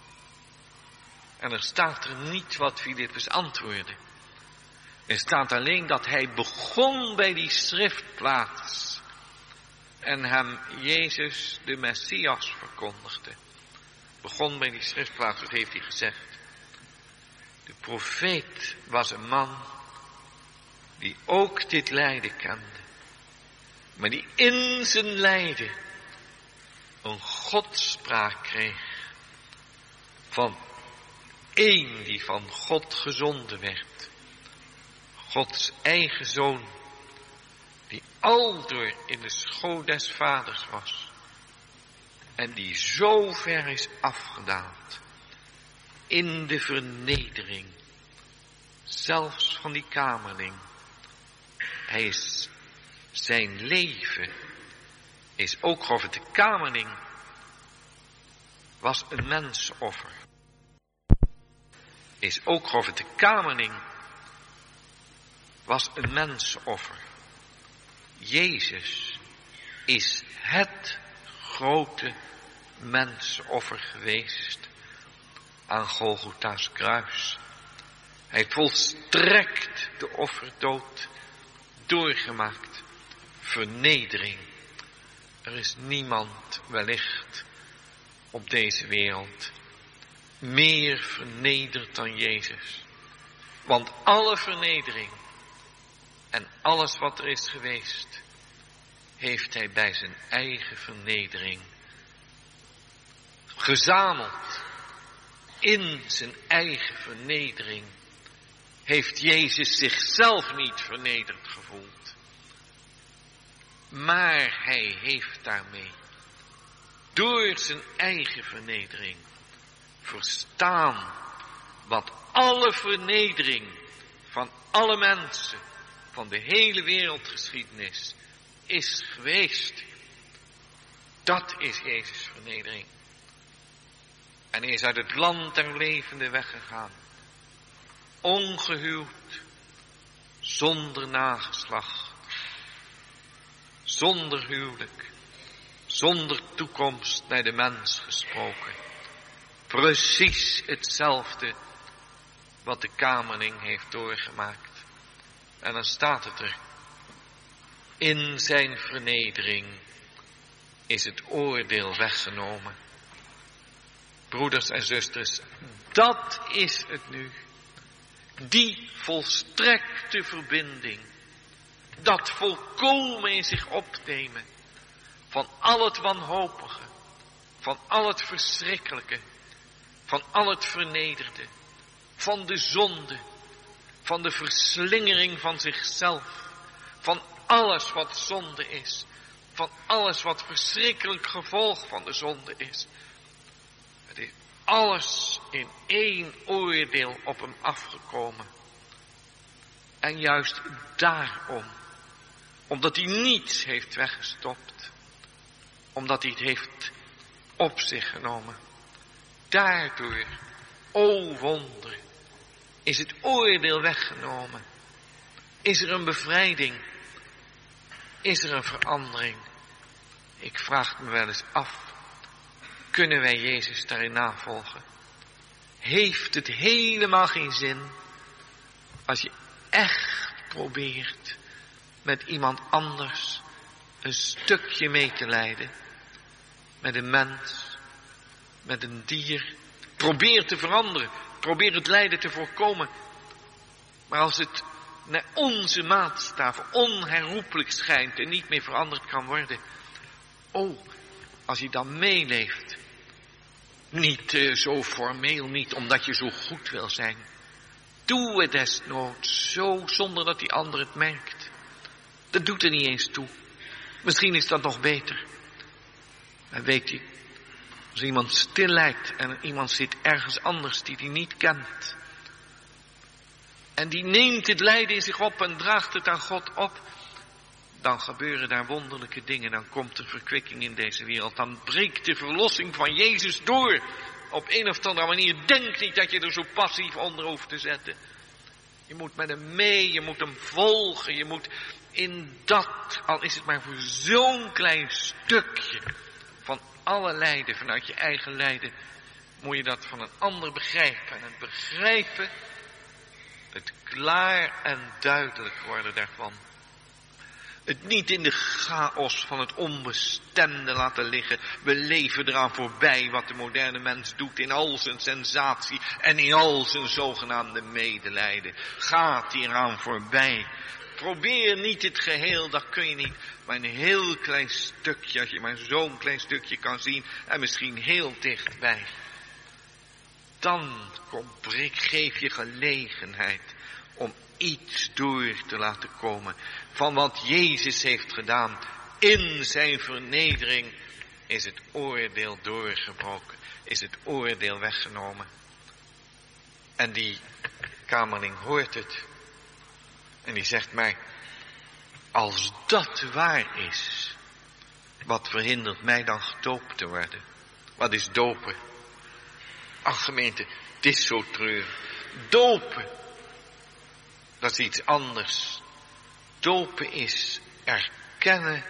En er staat er niet wat Filippus antwoordde. Er staat alleen dat hij begon bij die schriftplaats en hem Jezus de Messias verkondigde. Begon bij die schriftplaats, wat heeft hij gezegd? De profeet was een man die ook dit lijden kende, maar die in zijn lijden een godspraak kreeg van één die van God gezonden werd. Gods eigen zoon, die aldoor in de schoot des vaders was. En die zo ver is afgedaald in de vernedering, zelfs van die kamerling. Hij is, zijn leven is ook geofferd. De kamerling was een mensoffer. Is ook geofferd. De kamerling was een mensoffer. Jezus is het grote mensoffer geweest aan Golgotha's kruis. Hij heeft volstrekt de offerdood doorgemaakt. Vernedering. Er is niemand wellicht op deze wereld meer vernederd dan Jezus. Want alle vernedering en alles wat er is geweest, heeft hij bij zijn eigen vernedering gezameld. In zijn eigen vernedering heeft Jezus zichzelf niet vernederd gevoeld. Maar hij heeft daarmee, door zijn eigen vernedering, verstaan wat alle vernedering van alle mensen, van de hele wereldgeschiedenis, is geweest. Dat is Jezus' vernedering. En hij is uit het land der levenden weggegaan. Ongehuwd, zonder nageslacht, zonder huwelijk, zonder toekomst naar de mens gesproken. Precies hetzelfde wat de kamerling heeft doorgemaakt. En dan staat het er: in zijn vernedering is het oordeel weggenomen. Broeders en zusters, dat is het nu. Die volstrekte verbinding. Dat volkomen in zich opnemen van al het wanhopige, van al het verschrikkelijke, van al het vernederde, van de zonde, van de verslingering van zichzelf, van alles wat zonde is, van alles wat verschrikkelijk gevolg van de zonde is. Het is alles in één oordeel op hem afgekomen. En juist daarom, omdat hij niets heeft weggestopt, omdat hij het heeft op zich genomen, daardoor, o wonder, Is het oordeel weggenomen? Is er een bevrijding? Is er een verandering? Ik vraag het me wel eens af. Kunnen wij Jezus daarin navolgen? Heeft het helemaal geen zin als je echt probeert met iemand anders een stukje mee te lijden? Met een mens, met een dier. Probeer te veranderen. Probeer het lijden te voorkomen. Maar als het naar onze maatstaven onherroepelijk schijnt en niet meer veranderd kan worden. Oh, als je dan meeleeft. Niet uh, zo formeel, niet omdat je zo goed wil zijn. Doe het desnoods zo zonder dat die ander het merkt. Dat doet er niet eens toe. Misschien is dat nog beter. Maar weet je, als iemand stil lijkt en iemand zit ergens anders die hij niet kent. En die neemt het lijden in zich op en draagt het aan God op. Dan gebeuren daar wonderlijke dingen. Dan komt er verkwikking in deze wereld. Dan breekt de verlossing van Jezus door. Op een of andere manier. Denk niet dat je er zo passief onder hoeft te zetten. Je moet met hem mee. Je moet hem volgen. Je moet in dat, al is het maar voor zo'n klein stukje. Van alle lijden, vanuit je eigen lijden. Moet je dat van een ander begrijpen. En het begrijpen. Het klaar en duidelijk worden daarvan. Het niet in de chaos van het onbestemde laten liggen. We leven eraan voorbij wat de moderne mens doet in al zijn sensatie en in al zijn zogenaamde medelijden. Gaat hier aan voorbij. Probeer niet het geheel, dat kun je niet. Maar een heel klein stukje, als je maar zo'n klein stukje kan zien en misschien heel dichtbij. Dan komt, geef je gelegenheid om iets door te laten komen van wat Jezus heeft gedaan. In zijn vernedering is het oordeel doorgebroken, is het oordeel weggenomen. En die kamerling hoort het en die zegt maar, als dat waar is, wat verhindert mij dan gedoopt te worden? Wat is dopen? Ach gemeente, het is zo treurig. Dopen, dat is iets anders. Dopen is erkennen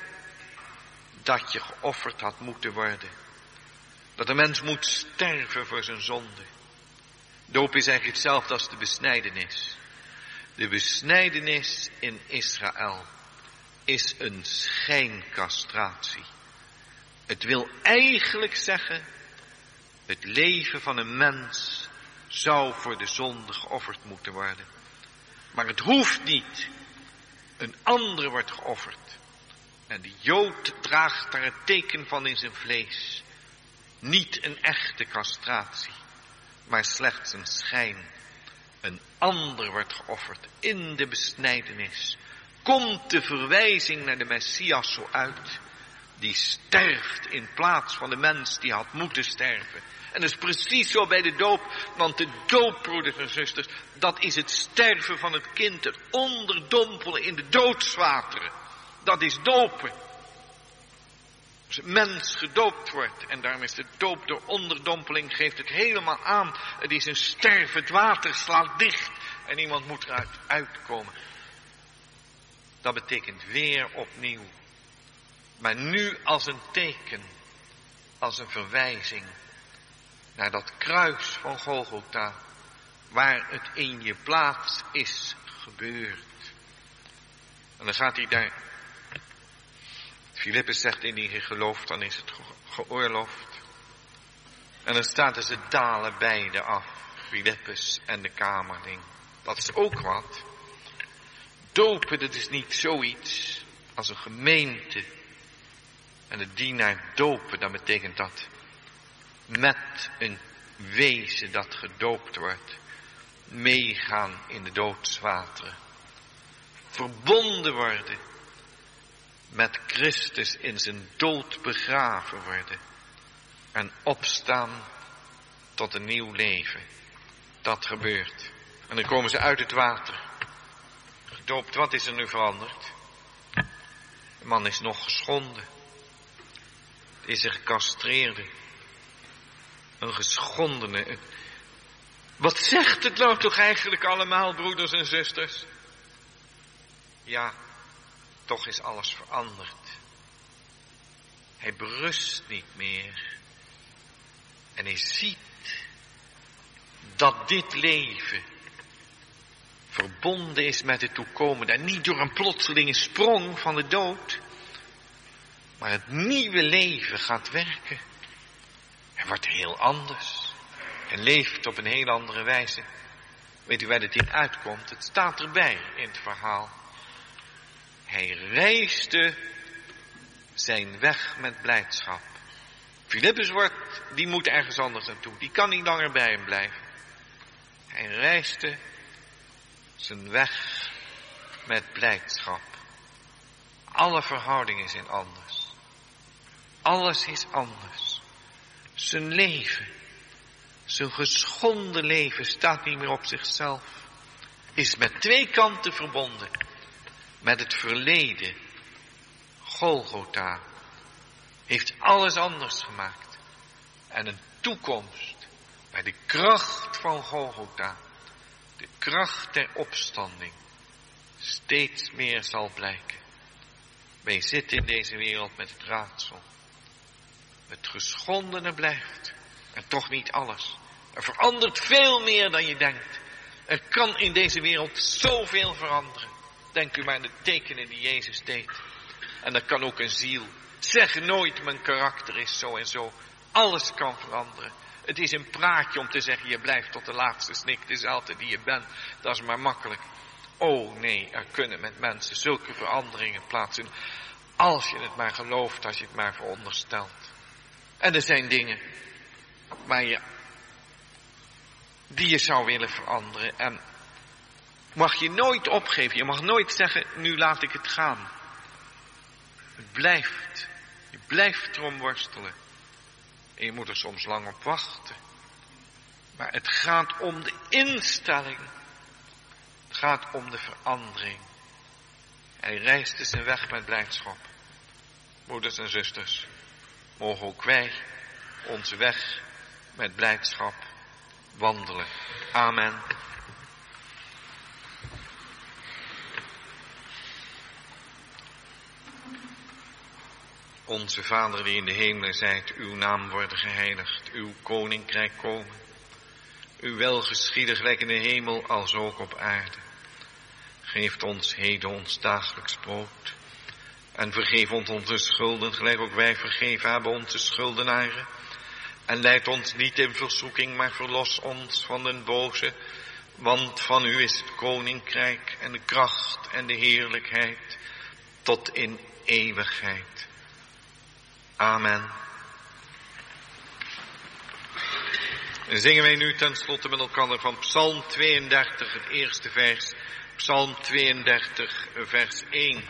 dat je geofferd had moeten worden. Dat een mens moet sterven voor zijn zonde. Dopen is eigenlijk hetzelfde als de besnijdenis. De besnijdenis in Israël is een schijncastratie. Het wil eigenlijk zeggen, het leven van een mens zou voor de zonde geofferd moeten worden. Maar het hoeft niet. Een ander wordt geofferd. En de Jood draagt daar het teken van in zijn vlees. Niet een echte castratie, maar slechts een schijn. Een ander wordt geofferd in de besnijdenis. Komt de verwijzing naar de Messias zo uit. Die sterft in plaats van de mens die had moeten sterven. En dat is precies zo bij de doop. Want de doop, broeders en zusters, dat is het sterven van het kind. Het onderdompelen in de doodswateren. Dat is dopen. Als een mens gedoopt wordt. En daarom is de doop door onderdompeling, geeft het helemaal aan. Het is een sterven, het water slaat dicht. En iemand moet eruit uitkomen. Dat betekent weer opnieuw. Maar nu als een teken. Als een verwijzing. Naar dat kruis van Golgotha. Waar het in je plaats is gebeurd. En dan gaat hij daar. Filippus zegt, indien je gelooft, dan is het geoorloofd. En dan staat er, ze dalen beide af. Filippus en de kamerling. Dat is ook wat. Dopen, dat is niet zoiets als een gemeente. En de dienaar dopen, dan betekent dat met een wezen dat gedoopt wordt, meegaan in de doodswateren. Verbonden worden met Christus in zijn dood begraven worden. En opstaan tot een nieuw leven. Dat gebeurt. En dan komen ze uit het water. Gedoopt, wat is er nu veranderd? De man is nog geschonden. Het is een gecastreerde. Een geschondene. Wat zegt het nou toch eigenlijk allemaal, broeders en zusters? Ja, toch is alles veranderd. Hij berust niet meer. En hij ziet dat dit leven verbonden is met het toekomende. En niet door een plotselinge sprong van de dood. Maar het nieuwe leven gaat werken. Hij wordt heel anders. En leeft op een heel andere wijze. Weet u waar het in uitkomt? Het staat erbij in het verhaal. Hij reisde zijn weg met blijdschap. Filippus wordt, die moet ergens anders naartoe. Die kan niet langer bij hem blijven. Hij reisde zijn weg met blijdschap. Alle verhoudingen zijn anders. Alles is anders. Zijn leven, zijn geschonden leven staat niet meer op zichzelf. Is met twee kanten verbonden. Met het verleden. Golgotha heeft alles anders gemaakt. En een toekomst bij de kracht van Golgotha, de kracht der opstanding, steeds meer zal blijken. Wij zitten in deze wereld met het raadsel. Het geschondene blijft. En toch niet alles. Er verandert veel meer dan je denkt. Er kan in deze wereld zoveel veranderen. Denk u maar aan de tekenen die Jezus deed. En dat kan ook een ziel. Zeg nooit mijn karakter is zo en zo. Alles kan veranderen. Het is een praatje om te zeggen je blijft tot de laatste snik dezelfde die je bent. Dat is maar makkelijk. Oh nee, er kunnen met mensen zulke veranderingen plaatsvinden. Als je het maar gelooft, als je het maar veronderstelt. En er zijn dingen waar je, die je zou willen veranderen. En mag je nooit opgeven. Je mag nooit zeggen, nu laat ik het gaan. Het blijft. Je blijft erom worstelen. En je moet er soms lang op wachten. Maar het gaat om de instelling. Het gaat om de verandering. Hij reisde zijn weg met blijdschap. Moeders en zusters, mogen ook wij onze weg met blijdschap wandelen. Amen. Onze Vader die in de hemelen zijt, uw naam worden geheiligd, uw koninkrijk komen. Uw wil geschieden gelijk in de hemel als ook op aarde. Geef ons heden ons dagelijks brood. En vergeef ons onze schulden, gelijk ook wij vergeven hebben onze schuldenaren. En leid ons niet in verzoeking, maar verlos ons van den boze. Want van u is het koninkrijk en de kracht en de heerlijkheid tot in eeuwigheid. Amen. En zingen wij nu tenslotte met elkaar van Psalm tweeëndertig, het eerste vers. Psalm tweeëndertig, vers één.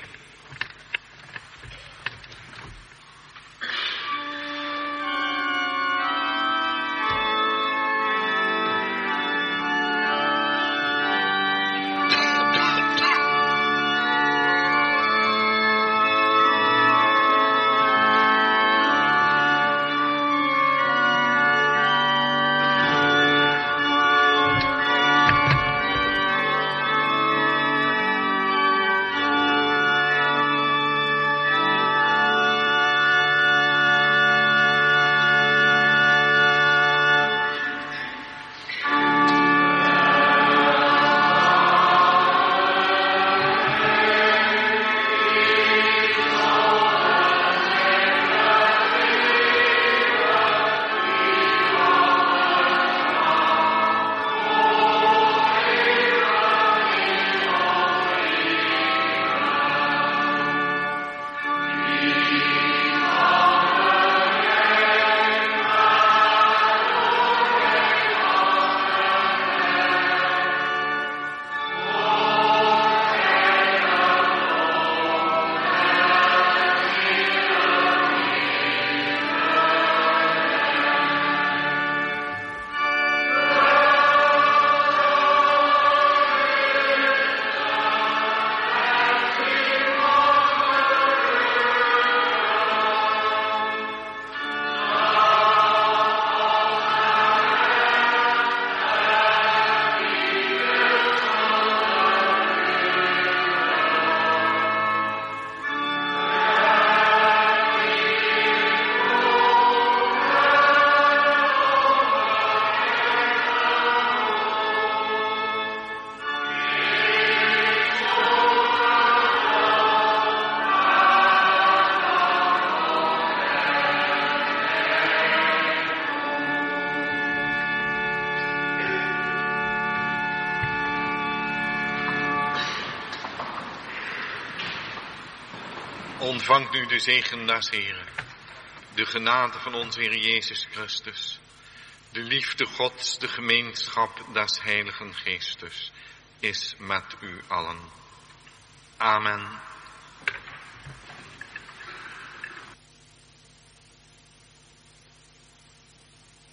Ontvangt nu de zegen des Heren, de genade van onze Heer Jezus Christus, de liefde Gods, de gemeenschap des Heiligen Geestes, is met u allen. Amen.